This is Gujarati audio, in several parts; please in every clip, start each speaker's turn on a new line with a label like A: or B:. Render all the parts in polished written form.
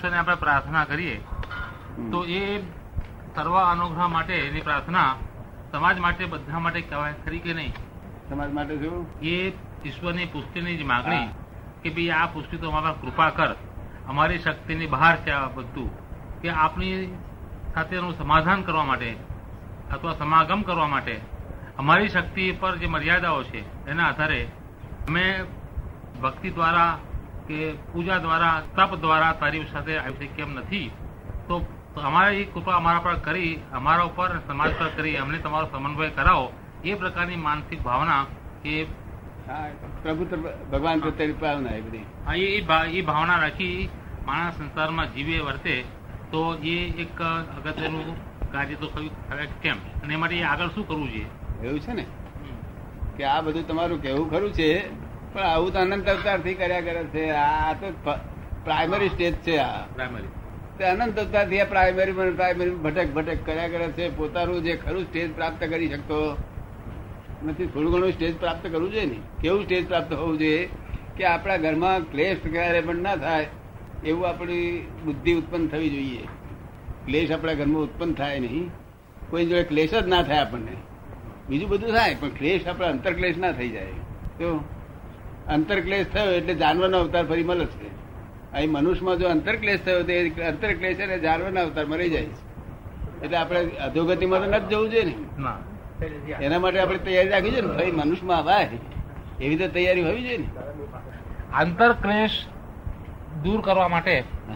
A: ઈશ્વરને આપણે પ્રાર્થના કરીએ તો એ સર્વ અનુગ્રહ માટે એની પ્રાર્થના સમાજ માટે બધા માટે કહેવાય ખરી કે નહીં?
B: સમાજ માટે શું?
A: એ ઈશ્વરની પુષ્ટિની જ માગણી કે ભાઈ આ પુષ્ટિ તો અમારા કૃપા કર, અમારી શક્તિની બહાર છે આ બધું, કે આપણી સાથેનું સમાધાન કરવા માટે અથવા સમાગમ કરવા માટે અમારી શક્તિ પર જે મર્યાદાઓ છે એના આધારે અમે ભક્તિ દ્વારા કે પૂજા દ્વારા તપ દ્વારા તારી સાથે આવી કેમ નથી, તો અમારી કૃપા અમારા પર કરી, અમારા ઉપર સમાજ પર કરી અમને તમારો સમન્વય કરાવો, એ પ્રકારની માનસિક ભાવના એ
B: પ્રભુ ભગવાન પ્રત્યેની ભાવના એ બધી
A: એ ભાવના રાખી માણસ સંસારમાં જીવે વર્તે તો એ એક અગત્યનું કાર્ય તો કેમ, અને એ માટે આગળ શું કરવું જોઈએ?
B: એવું છે ને કે આ બધું તમારું કેવું ખરું છે, પણ આવું તો અનંત અવતારથી કર્યા કરે છે. આ તો પ્રાઇમરી સ્ટેજ છે. આ
A: પ્રાઇમરી
B: અનંત અવતારથી પ્રાઇમરી ભટક કર્યા કરે છે. પોતાનું જે ખરું સ્ટેજ પ્રાપ્ત કરી શકતો નથી. થોડું ઘણું સ્ટેજ પ્રાપ્ત કરવું જોઈએ ને. કેવું સ્ટેજ પ્રાપ્ત હોવું જોઈએ કે આપણા ઘરમાં ક્લેશ ક્યારે પણ ના થાય એવું આપણી બુદ્ધિ ઉત્પન્ન થવી જોઈએ. ક્લેશ આપણા ઘરમાં ઉત્પન્ન થાય નહીં, કોઈ જોડે ક્લેશ જ ના થાય આપણને. બીજું બધું થાય પણ ક્લેશ આપણા અંતરક્લેશ ના થઈ જાય. તો અંતરક્લેશ થયો એટલે જાનવરનો અવતાર ફરી મળે છે. અહીં મનુષ્યમાં જો અંતરક્લેશ થયો તો અંતરક્લેશ એટલે જાનવરના અવતારમાં રહી જાય છે. એટલે આપણે અધોગતિમાં તો નથી જવું જોઈએ ને. એના માટે આપણે તૈયારી રાખવી જોઈએ ને. ભાઈ મનુષ્યમાં અવાય એવી તો તૈયારી હોવી જોઈએ ને.
A: આંતરક્લેશ દૂર કરવા માટે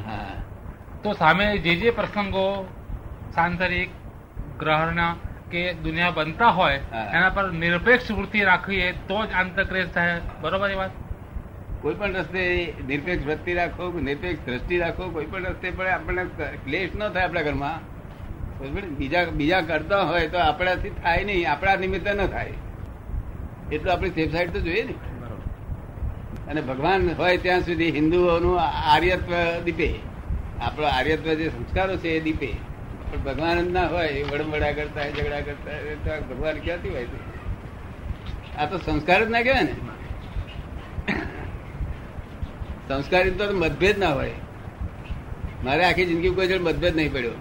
A: તો સામે જે પ્રસંગો સાંસારિક ગ્રહણના કે દુનિયા બનતા હોય એના પર નિરપેક્ષ વૃત્તિ રાખવી તો જ આંતરક્લેશ થાય. બરોબર એ વાત?
B: કોઈ પણ રસ્તે નિરપેક્ષ વૃત્તિ રાખો, નિરપેક્ષ દ્રષ્ટિ રાખો, કોઈ પણ રસ્તે પણ આપણને ક્લેશ ન થાય આપણા ઘરમાં. બીજા કરતા હોય તો આપણાથી થાય નહીં, આપણા નિમિત્તે ન થાય એટલું આપણી સેફ સાઈડ તો જોઈએ ને. અને ભગવાન હોય ત્યાં સુધી હિન્દુઓનું આર્યત્વ દીપે, આપણો આર્યત્વ જે સંસ્કારો છે એ દીપે. પણ ભગવાન જ ના હોય, વડમવડા કરતા ઝઘડા કરતા ભગવાન ક્યાંથી હોય? આ તો સંસ્કાર જ ના કહેવાય ને. સંસ્કારી તો મતભેદ ના હોય. મારે આખી જિંદગી કોઈ જોડે મતભેદ નહીં પડ્યો.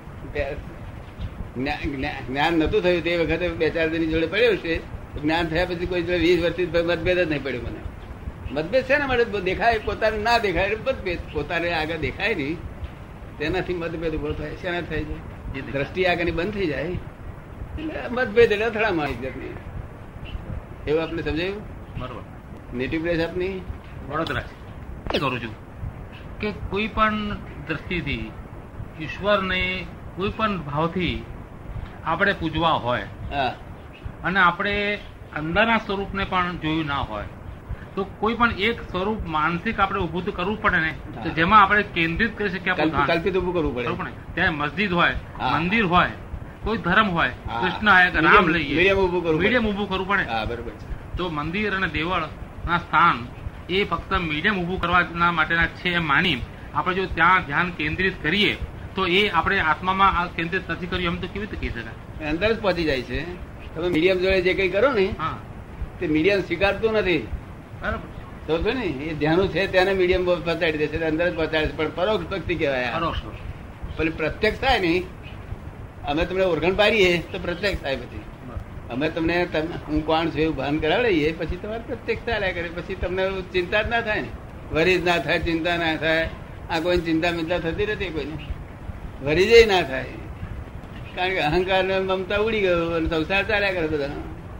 B: જ્ઞાન નતું થયું તે વખતે 2-4 દિન જોડે પડ્યું છે. જ્ઞાન થયા પછી કોઈ જોડે 20 વર્ષથી મતભેદ જ નહીં પડ્યો મને. મતભેદ છે ને માટે દેખાય, પોતાને ના દેખાય મતભેદ, પોતાને આગળ દેખાય નહીં તેનાથી મતભેદ ઉભો થાય. શેના થાય છે? દ્રષ્ટિ આગળની બંધ થઈ જાય એટલે મતભેદ એટલે અથડામણ આવી જાય. એવું આપણે સમજાયું?
A: બરોબર.
B: નેટિવ પ્લેસ આપની
A: વડોદરા કરું છું કે કોઈ પણ દ્રષ્ટિથી ઈશ્વરને કોઈ પણ ભાવથી આપણે પૂજવા હોય અને આપણે અંદરના સ્વરૂપને પણ જોયું ના હોય તો કોઈ પણ એક સ્વરૂપ માનસિક આપણે ઉભું કરવું પડે ને, તો જેમાં આપણે કેન્દ્રિત કરી શકીએ.
B: કલ્પિત ઉભું કરવું પડે.
A: ત્યાં મસ્જિદ હોય, મંદિર હોય, કોઈ ધર્મ હોય, કૃષ્ણ હોય, રામ લઈએ, મીડિયમ ઉભું કરવું પડે.
B: બરોબર.
A: તો મંદિર અને દેવળ ના સ્થાન એ ફક્ત મીડિયમ ઉભું કરવા માટેના છે એમ માની આપણે જો ત્યાં ધ્યાન કેન્દ્રિત કરીએ તો એ આપણે આત્મામાં કેન્દ્રિત નથી કર્યું એમ તો કેવી રીતે કહી શકાય?
B: અંદર જ પહોંચી જાય છે. તમે મીડિયમ જોડે જે કઈ કરો ને તે મીડિયમ સ્વીકારતું નથી. બરાબર સમજો ને? એ ધ્યાન છે તેને મીડિયમ પહોંચાડી દેશે, અંદર જ પહોંચાડે છે. પણ પરોક્ષ ભક્તિ કહેવાય. પેલી પ્રત્યક્ષ થાય ને, અમે તમને ઓળખાણ પાડીએ તો પ્રત્યક્ષ થાય. પછી અમે તમને હું કોણ છું એવું ભાન કરાવીએ પછી તમારે પ્રત્યક્ષ ચાલ્યા કરે. પછી તમને ચિંતા જ ના થાય ને, વરી જ ના થાય, ચિંતા ના થાય. આ કોઈ ચિંતા મિંતા થતી નથી, કોઈને વરી જ ના થાય. કારણ કે અહંકાર ને મમતા ઉડી ગયો અને સંસાર ચાલ્યા કરે. બધા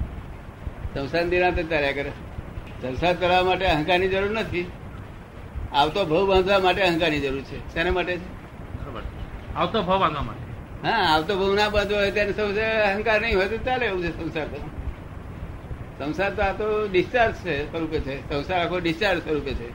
B: સંસાર નિરાંતે ચાલ્યા કરે. સંસાર કરવા માટે અહંકારની જરૂર નથી. આવતો ભાવ બાંધવા માટે અહંકારની જરૂર છે. શેના માટે છે?
A: આવતો ભાવ બાંધવા માટે.
B: હા, આવતો ભાવ ના બાંધવો હોય ત્યારે સૌ અહંકાર નહીં હોય તો ચાલે એવું છે. સંસાર તો સંસાર તો આ તો ડિસ્ચાર્જ છે સ્વરૂપે છે. સંસાર આખો ડિસ્ચાર્જ સ્વરૂપે છે.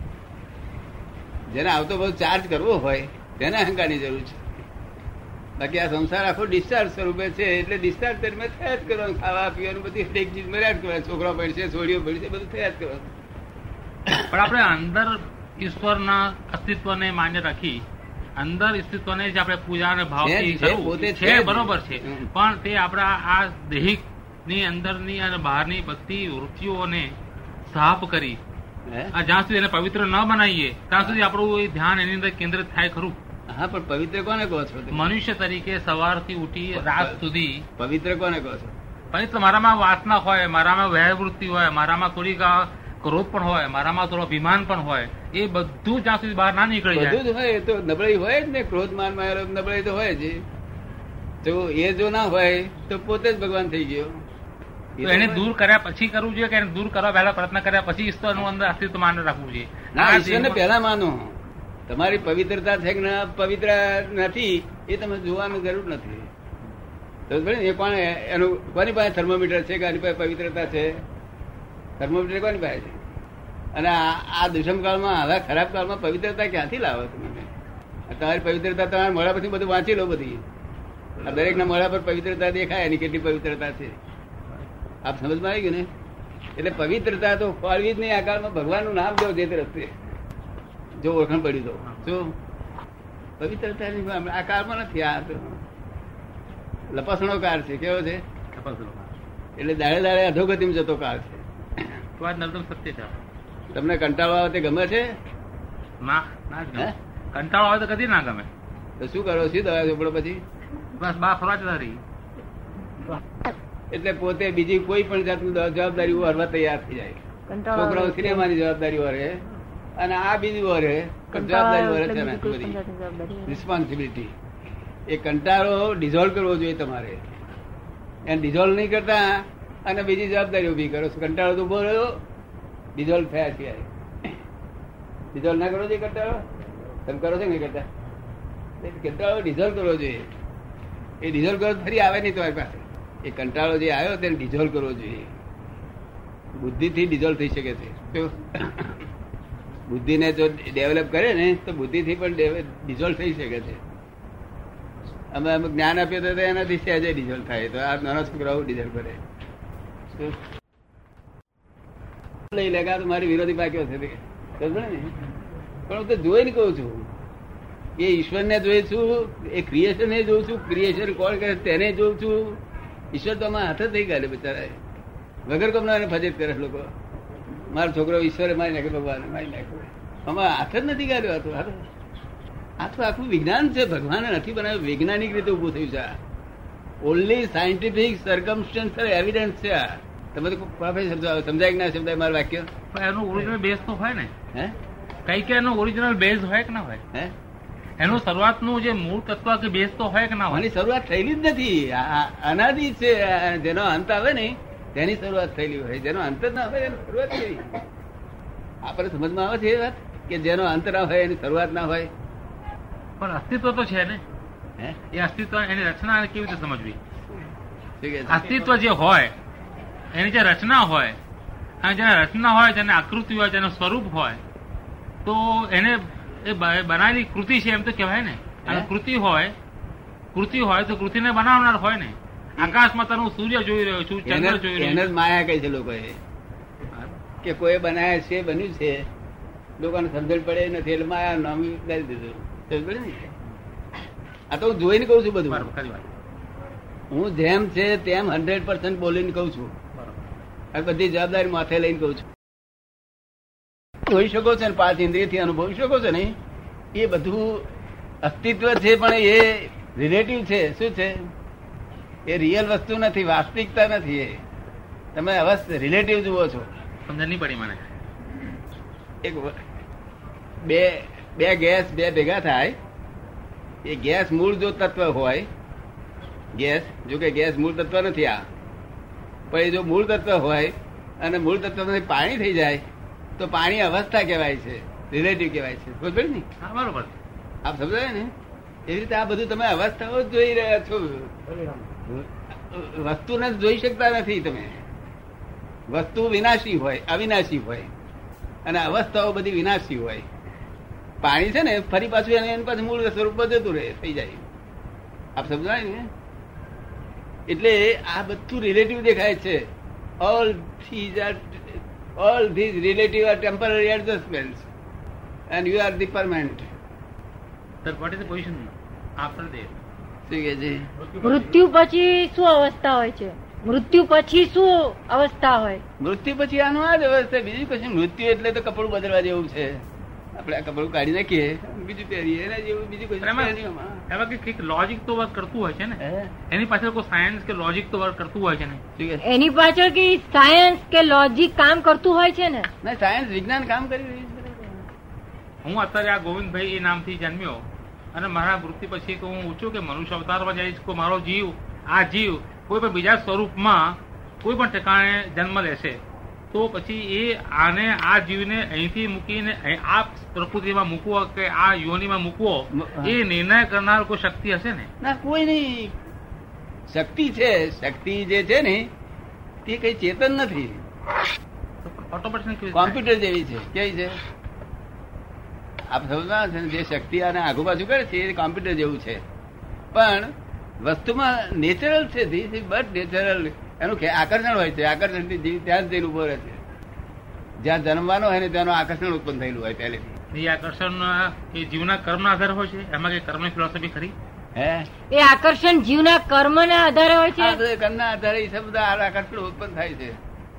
B: જેને આવતો ભાવ ચાર્જ કરવો હોય તેને અહંકારની જરૂર છે. બાકી આ સંસાર આખો ડિસ્ચાર્જ સ્વરૂપે છે એટલે ડિસ્ચાર્જ દરમિયાન થયા જ કરવાનું. ખાવા પીવાનું બધી એક ચીજ મળ્યા જ કરવાનું. છોકરા પડશે, છોડીઓ પડશે, બધું થયા જ કરવાનું.
A: પણ આપણે અંદર ઈશ્વરના અસ્તિત્વને માન્ય રાખી અંદર અસ્તિત્વને જ આપણે પૂજા અને ભાવથી છે, બરોબર છે. પણ તે આપણા આ દેહિક ની અંદરની અને બહારની બધી વૃત્તિઓને સાફ કરી જ્યાં સુધી એને પવિત્ર ન બનાવીએ ત્યાં સુધી આપણું ધ્યાન એની અંદર કેન્દ્રિત થાય ખરું.
B: હા, પણ પવિત્ર કોને કહો છો?
A: મનુષ્ય તરીકે સવારથી ઉઠી રાત સુધી
B: પવિત્ર કોને કહો છો?
A: પવિત્ર મારામાં વાસના હોય, મારામાં વૈરવૃત્તિ હોય, મારામાં થોડીક ક્રોધ પણ હોય, મારામાં થોડો અભિમાન પણ હોય, એ બધું જ્યાં સુધી બહાર ના નીકળી જાય.
B: બધું જ હોય તો નબળાઈ હોય જ ને. ક્રોધ માન નબળાઈ તો હોય જ. જો એ જો ના હોય તો પોતે જ ભગવાન થઈ ગયો.
A: તો એને દૂર કર્યા પછી કરવું જોઈએ કે એને દૂર કરવા પહેલા પ્રયત્ન કર્યા પછી ઈશ્વરનું અંદર અસ્તિત્વ માન રાખવું જોઈએ?
B: ના, ઈશ્વરને પહેલા માનો. તમારી પવિત્રતા છે કે પવિત્ર નથી એ તમે જોવાની જરૂર નથી. એ કોણ એનું કોની પાસે થર્મોમીટર છે કે આની પાસે પવિત્રતા છે? થર્મોમીટર કોની પાસે છે? અને આ દુષ્મ કાળમાં આવા ખરાબ કાળમાં પવિત્રતા ક્યાંથી લાવો તમે? તમારી પવિત્રતા તમારા મોડા પછી બધું વાંચી લો. બધી દરેક ના મોડા પર પવિત્રતા દેખાય એની કેટલી પવિત્રતા છે. આપ સમજમાં આવી ગયું ને? એટલે પવિત્રતા તો ખોળવી જ નહીં. આ કાળમાં ભગવાનનું નામ જો જે તે રસ્તે જો ઓળખાણ પડી તો શું પવિત્રતા આ કાળમાં નથી. આ તો લપાસણો કાળ છે. કેવો છે? એટલે દાડે દાડે અધોગતિમાં જતો કાળ છે.
A: સત્ય છે.
B: તમને કંટાળો આવે તે ગમે છે?
A: કંટાળો આવે તો કદી ના ગમે.
B: તો શું કરો? શું દવા ચોપડો પછી?
A: બસ બા ફરવા જતા રહી.
B: એટલે પોતે બીજી કોઈ પણ જાતની જવાબદારી હરવા તૈયાર થઈ જાય. છોકરાઓ સિનેમાની જવાબદારી વરે અને આ બીજી વરે જવાબદારી વરે છે રિસ્પોન્સિબિલિટી. એ કંટાળો ડિઝોલ્વ કરવો જોઈએ તમારે. એને ડિઝોલ્વ નહીં કરતા અને બીજી જવાબદારી ઉભી કરો. કંટાળો તો ઉભો રહ્યો ડિઝોલ્વ થયા સિવાય. ડિઝોલ્વ ના કરવો જોઈએ કંટાળો? તમે કરો છો નહીં કરતા? કંટાળો ડિઝોલ્વ કરવો જોઈએ. એ ડિઝોલ્વ કરો ફરી આવે નહીં તમારી પાસે. એ કંટાળો જે આવ્યો તેને ડિઝોલ્વ કરવો જોઈએ. બુદ્ધિથી ડિઝોલ્વ થઈ શકે છે. બુદ્ધિને જો ડેવલપ કરે ને તો બુદ્ધિથી પણ ડિઝોલ્વ થઈ શકે છે. અમે જ્ઞાન આપ્યું તો એનાથી સહેજે ડિઝોલ્વ થાય. તો આ નાના છોકરાઓ ડિઝોલ્વ કરે. લઈ લે મારી વિરોધી પાક્યો છે ને. પણ હું તો જોઈને કઉ છું એ ઈશ્વરને જોઈ છું, એ ક્રિએશન ને જોઉં છું. ક્રિએશન કોણ કરે તેને જોઉં છું. ઈશ્વર તો આમાં હાથ જ થઈ ગયા બિચારા. વગર કમના ફજેત કરે લોકો. મારો છોકરો ઈશ્વરે મારી નાખ્યો, ભગવાન મારી નાખ્યો. આમાં હાથ જ નથી ગાળ્યો. આ તો આખું વિજ્ઞાન છે. ભગવાને નથી બનાવ્યું, વૈજ્ઞાનિક રીતે ઉભું થયું છે. ઓનલી સાયન્ટિફિક સર્કમસ્ટન્શિયલ એવિડન્સ છે. તમે તો પ્રોફેસર સમજાય કે ના સમજાય મારું વાક્ય?
A: એનું ઓરિજિનલ બેઝ તો હોય ને. હે કઈ કે એનો ઓરિજિનલ બેઝ હોય કે ના હોય? હે એનું શરૂઆતનું જે મૂળ તત્વ કે બેઝ તો હોય કે ના હોય? શરૂઆત
B: થયેલી જ નથી. અનાદિ છે. જેનો અંત આવે ને તેની શરૂઆત થયેલી હોય. જેનો અંત જ ના હોય એની શરૂઆત થઈ. આપણે સમજમાં આવે છે એ વાત કે જેનો અંત ના હોય એની શરૂઆત ના હોય.
A: પણ અસ્તિત્વ તો છે ને. એ અસ્તિત્વ એની રચના કેવી રીતે સમજવી? અસ્તિત્વ જે હોય એની જે રચના હોય અને જેને રચના હોય, જેને આકૃતિ હોય, જેનું સ્વરૂપ હોય, તો એને એ બનાવેલી કૃતિ છે એમ તો કહેવાય ને. અને કૃતિ હોય તો કૃતિને બનાવનાર હોય ને. આકાશમાં તારું સૂર્ય જોઈ રહ્યો છું, ચંદ્ર જોઈ રહ્યો છું.
B: એને જ માયા કહે છે લોકોએ કે કોઈ બનાવ્યા છે, બન્યું છે. લોકોને સમજણ પડે નથી એટલે માયા નામ કરી દીધું. આ તો હું જોઈને કઉ છું બધું. હું જેમ છે તેમ 100% બોલીને કઉ છું. આ બધી જવાબદારી માથે લઈને કઉ છું. જોઈ શકો છો ને, 5 ઇન્દ્રિયથી અનુભવી શકો છો ને. એ બધું અસ્તિત્વ છે પણ એ રિલેટિવ છે. શું છે? એ રિયલ વસ્તુ નથી, વાસ્તવિકતા નથી. એ તમે અવશ્ય રિલેટિવ જુઓ છો.
A: સમજ નહીં પડી મને.
B: એક બે ગેસ ભેગા થાય. એ ગેસ મૂળ જો તત્વ હોય, ગેસ જો કે ગેસ મૂળ તત્વ નથી આ, પણ એ જો મૂળ તત્વ હોય અને મૂળ તત્વ પાણી થઈ જાય તો પાણી અવસ્થા કહેવાય છે, રિલેટિવ કહેવાય છે. બરોબર ને?
A: બરોબર.
B: આપ સમજાય ને? એવી રીતે આ બધું તમે અવસ્થાઓ જ જોઈ રહ્યા છો. વસ્તુને જોઈ શકતા નથી તમે. વસ્તુ વિનાશી હોય, અવિનાશી હોય અને અવસ્થાઓ બધી વિનાશી હોય. પાણી છે ને ફરી પાછું એની પાછું મૂળ સ્વરૂપ જતું રહે, થઈ જાય. આપ સમજાય ને? એટલે આ બધું રિલેટિવ દેખાય છે. All these relative are temporary adjustments and you are the permanent.
A: Sir, what is the position after death?
B: શું કે છે?
C: મૃત્યુ પછી શું અવસ્થા હોય છે? મૃત્યુ પછી શું અવસ્થા હોય?
B: મૃત્યુ પછી આનું આ જ અવસ્થા, બીજું કશું. મૃત્યુ એટલે તો કપડું બદલવા જેવું છે. આપણે આ કપડું કાઢી નાખીએ, બીજું પહેરીએ, એના જેવું બીજું કશું.
A: એમાં કઈક લોજિક તો વર્ક કરતું હોય છે ને, એની પાછળ કોઈ સાયન્સ કે લોજિક તો વર્ક કરતું હોય છે ને.
C: એની પાછળ કે સાયન્સ કે લોજિક કામ કરતું હોય છે ને.
B: ના, સાયન્સ વિજ્ઞાન કામ કરી રહ્યું છે.
A: હું અત્યારે આ ગોવિંદભાઈ એ નામથી જન્મ્યો અને મારા મૃત્યુ પછી હું ઊંચું કે મનુષ્ય અવતારમાં જઈશ, કોઈ મારો જીવ આ જીવ કોઈ પણ બીજા સ્વરૂપમાં કોઈ પણ ઠેકાણે જન્મ લેશે તો પછી એ આને આ જીવને અહીંથી મૂકીને આ પ્રકૃતિમાં મૂકવો કે આ યોનિમાં મૂકવો એ નિર્ણય કરનાર કોઈ શક્તિ હશે ને?
B: ના, કોઈ નહીં. શક્તિ છે. શક્તિ જે છે ને તે કઈ ચેતન નથી, કોમ્પ્યુટર જેવી છે. કેવી છે આપ સમજવા છે ને? જે શક્તિ આને આગુ બાજુ કરે છે એ કોમ્પ્યુટર જેવું છે, પણ વસ્તુમાં નેચરલ છે. This is but natural. એનું આકર્ષણ હોય છે. આકર્ષણથી જીવ ત્યાં જ જઈને ઉભો રહે છે. જ્યાં જન્મવાનો હોય ને ત્યાંનું આકર્ષણ ઉત્પન્ન થયેલું હોય પહેલેથી.
A: એ આકર્ષણ એ જીવના કર્મના આધારે હોય છે. એમાં કઈ કર્મની ફિલોસોફી ખરી?
C: હે, એ આકર્ષણ જીવના કર્મના આધારે હોય છે.
B: કર્મના આધારે એ બધા આકર્ષણ ઉત્પન્ન થાય છે.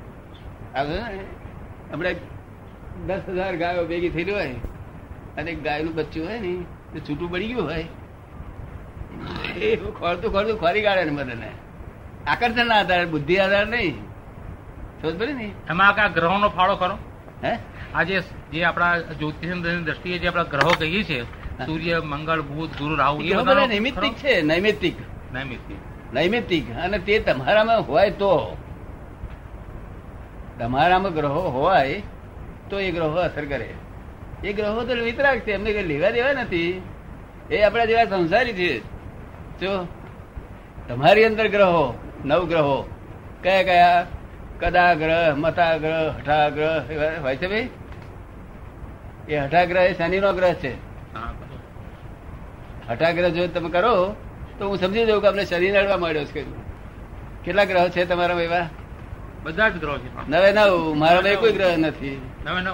B: આપણે 10,000 ગાયો ભેગી થયેલી હોય અને ગાયનું બચ્ચું હોય ને તો છૂટું પડી ગયું હોય, એ ખોરતું ખોરતું ખોરી કાઢે ને બધાને. આકર્ષણ ના આધારે, બુદ્ધિ આધાર નહીં. સમજ પડે ને?
A: એમાં આ ગ્રહો નો ફાળો ખરો?
B: હે,
A: આ જે આપણા જ્યોતિષની દ્રષ્ટિએ જે આપણા ગ્રહો કહીએ છીએ, સૂર્ય, મંગળ, બુધ, ગુરુ, રાહુ, એ બધા
B: નૈમિત્તિક છે. નૈમિત્તિક
A: નૈમિત્તિક
B: નૈમિત્તિક અને તે તમારામાં હોય તો, તમારામાં ગ્રહો હોય તો એ ગ્રહો અસર કરે. એ ગ્રહો તો વિતરાગ છે, એમને કઈ લેવા દેવા નથી. એ આપણા જેવા સંસારી છે. જો તમારી અંદર ગ્રહો 9 ગ્રહો કયા કયા? કદા ગ્રહ, મતા ગ્રહ, હઠા ગ્રહ હોય છે ભાઈ. એ હઠા ગ્રહ એ શનિ નો ગ્રહ છે. હઠા ગ્રહ જો તમે કરો તો હું સમજી દઉં કે અમને શનિ નડવા માંડ્યો છે. કેટલા ગ્રહો છે તમારા એવા?
A: બધા જ ગ્રહો છે.
B: 9 મારામાં કોઈ ગ્રહ નથી.
A: 9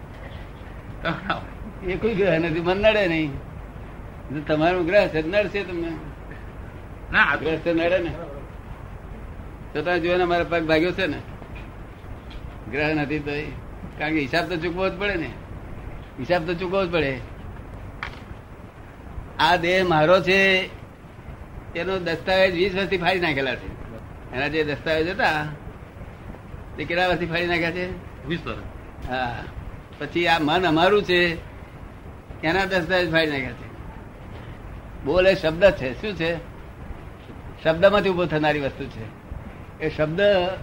B: એ કોઈ ગ્રહ નથી. મન નડે નહીં. તમારું ગ્રહ છે નડશે તમને.
A: ના,
B: ગ્રહ છે નડે ને તો તમે જોયો ને મારા પગ ભાગ્યો છે ને. ગ્રહ નથી તો કારણ કે હિસાબ તો ચૂકવો જ પડે ને. હિસાબ તો ચૂકવો જ પડે. આ દેહ મારો છે એનો દસ્તાવેજ 20 વર્ષથી ફાડી નાખેલા છે. એના જે દસ્તાવેજ હતા તે કેટલા વર્ષથી ફાડી નાખ્યા છે?
A: 20 વર્ષ.
B: હા, પછી આ મન અમારું છે એના દસ્તાવેજ ફાડી નાખ્યા છે. બોલ એ શબ્દ છે. શું છે? શબ્દમાંથી ઉભો થનારી વસ્તુ છે. એ શબ્દ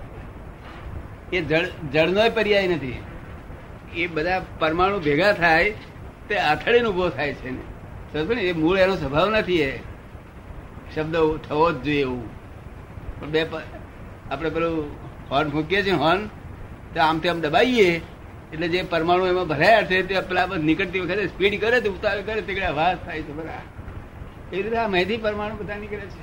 B: એ જળનો પર્યાય નથી. એ બધા પરમાણુ ભેગા થાય તે આથડીને ઉભો થાય છે ને. સમજ ને? એ મૂળ એનો સ્વભાવ નથી. એ શબ્દ થવો જ જોઈએ એવું. પણ આપણે પેલું હોર્ન ફૂંકીએ છીએ, હોર્ન તો આમથી આમ દબાઈએ એટલે જે પરમાણુ એમાં ભરાયા છે તે પેલા નીકળતી વખતે સ્પીડ કરે તો ઉતાર કરે તે અવાજ થાય છે. બધા એ રીતે આ મેથી પરમાણુ બધા નીકળે છે.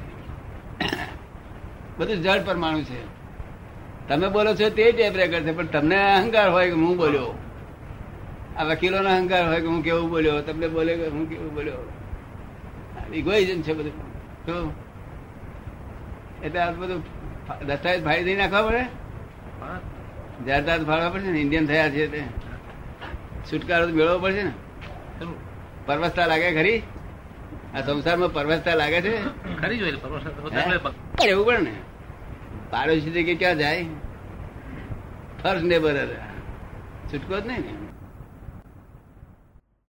B: બધું જળ પરમાણુ છે. તમે બોલો છો તે ટેપ રેકર્ડ છે, પણ તમને અહંકાર હોય કે હું બોલ્યો. આ વકીલો નો અહંકાર હોય કે હું કેવું બોલ્યો, તમને બોલે કે હું કેવું બોલ્યો. ઇગોઇઝમ છે બધું. તો એટલે આ બધું દસ્તાવેજ ફાડી દઈ નાખવા પડે. જાહેરાત ફાડવા પડશે ને. ઇન્ડિયન થયા છે તે છુટકારો મેળવવો પડશે ને. પરવસતા લાગે ખરી? આ સંસારમાં પરવસતા લાગે છે
A: ખરી? જોઈએ
B: એવું પડે ને. પાડોશી કે ક્યાં જાય? ફર્સ્ટ નેબર છૂટકો જ નહીં ને.